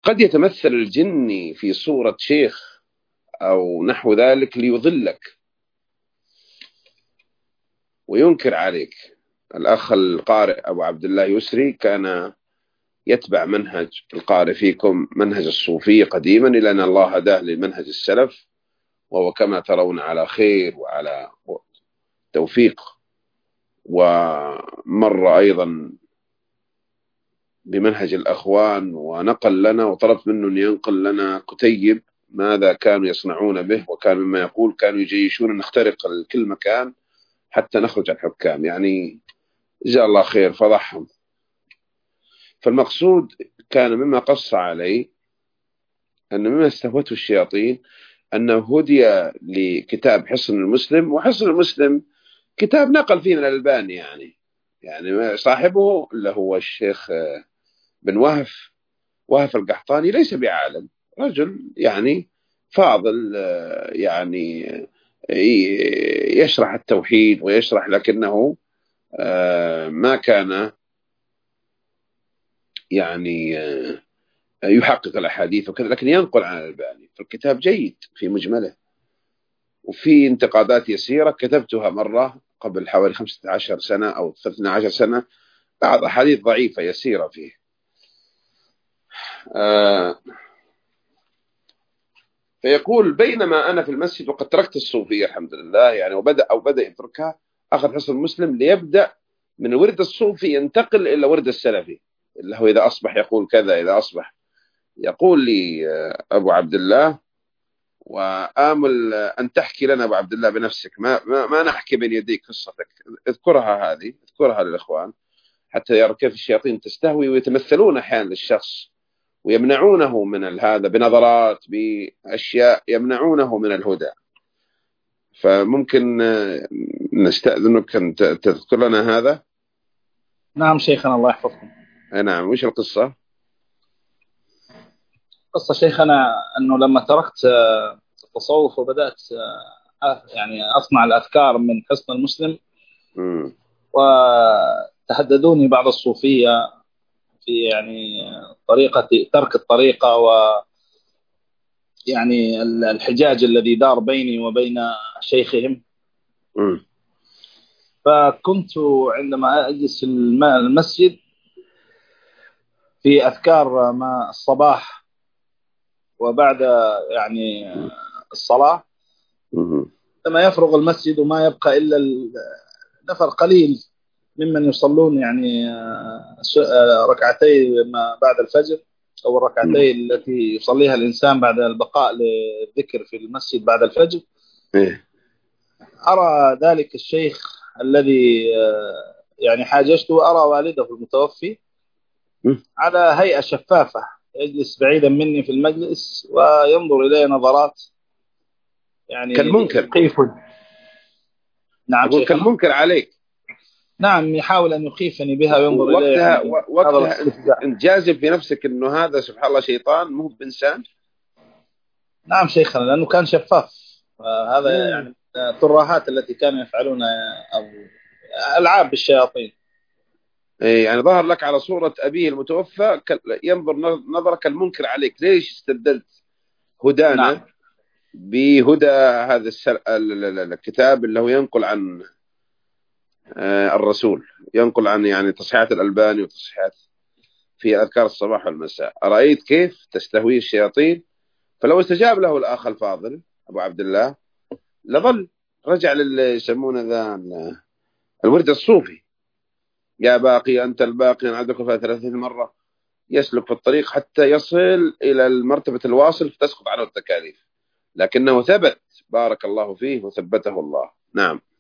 قد يتمثل الجني في صورة شيخ أو نحو ذلك ليضلك وينكر عليك. الأخ القارئ أبو عبد الله يسري كان يتبع منهج القارئ فيكم، منهج الصوفية قديما، إلى أن الله هداه لمنهج السلف، وهو كما ترون على خير وعلى توفيق. ومر أيضا بمنهج الأخوان ونقل لنا، وطلبت منه أن ينقل لنا كتيب ماذا كانوا يصنعون به، وكان مما يقول كانوا يجيشون أن نخترق كل مكان حتى نخرج عن الحكام. يعني جزاه الله خير فضحهم. فالمقصود كان مما قص علي أن مما استهوته الشياطين أنه هدي لكتاب حصن المسلم، وحصن المسلم كتاب نقل فيه من الألباني، يعني صاحبه اللي هو الشيخ بن وهف القحطاني ليس بعالم، رجل يعني فاضل، يعني يشرح التوحيد ويشرح، لكنه ما كان يعني يحقق الأحاديث وكذا، لكن ينقل عن الألباني. فالكتاب جيد في مجمله، وفي انتقادات يسيرة كتبتها مرة قبل حوالي 15 سنة أو 12 سنة، بعض أحاديث ضعيفة يسيرة فيه. فيقول بينما أنا في المسجد وقد تركت الصوفية الحمد لله، يعني بدأ يتركها، أخذ حصن المسلم ليبدأ من ورد الصوفي ينتقل إلى ورد السلفي، اللي هو إذا أصبح يقول كذا، إذا أصبح يقول لي أبو عبد الله، وآمل أن تحكي لنا أبو عبد الله بنفسك، ما نحكي بين يديك قصتك، اذكرها للإخوان حتى يرى كيف الشياطين تستهوي ويتمثلون أحيانا للشخص ويمنعونه من هذا بنظرات، بأشياء يمنعونه من الهدى. فممكن نستأذنك أن تذكر لنا هذا. نعم شيخنا الله يحفظكم. نعم، وش القصة؟ قصة شيخنا أنه لما تركت التصوف وبدأت يعني أصنع الأذكار من حصن المسلم، وتحددوني بعض الصوفية في يعني طريقة ترك الطريقة، و يعني الحجاج الذي دار بيني وبين شيخهم. فكنت عندما أجلس المسجد في أذكار ما الصباح وبعد يعني الصلاة، لما يفرغ المسجد وما يبقى إلا نفر قليل ممن يصلون يعني ركعتي ما بعد الفجر، أو الركعتين التي يصليها الإنسان بعد البقاء للذكر في المسجد بعد الفجر، أرى ذلك الشيخ الذي يعني حاججته، أرى والده المتوفي على هيئة شفافة يجلس بعيدا مني في المجلس وينظر إلي نظرات يعني كالمنكر. نعم شيخنا، كالمنكر عليك. نعم، يحاول أن يخيفني بها وينظر إلي وقتها أنت جازم في نفسك أنه هذا سبحان الله شيطان مو بإنسان. نعم شيخنا، لأنه كان شفاف. هذا يعني الترهات التي كانوا يفعلون أو ألعاب بالشياطين. يعني ظهر لك على صورة أبيه المتوفى ينظر نظرك المنكر عليك. ليش استبدلت هدانا؟ نعم. بهدى هذا الكتاب اللي هو ينقل عن الرسول، ينقل عن يعني تصحيحات الألباني وتصحيحات في أذكار الصباح والمساء. أرأيت كيف تستهوي الشياطين؟ فلو استجاب له الأخ الفاضل أبو عبد الله لظل رجع للي يسمونه ذا الورد الصوفي، يا باقي أنت الباقي عندك 30 مرة، يسلك في الطريق حتى يصل إلى المرتبة الواصل فتسقط عنه التكاليف، لكنه ثبت، بارك الله فيه وثبته الله. نعم.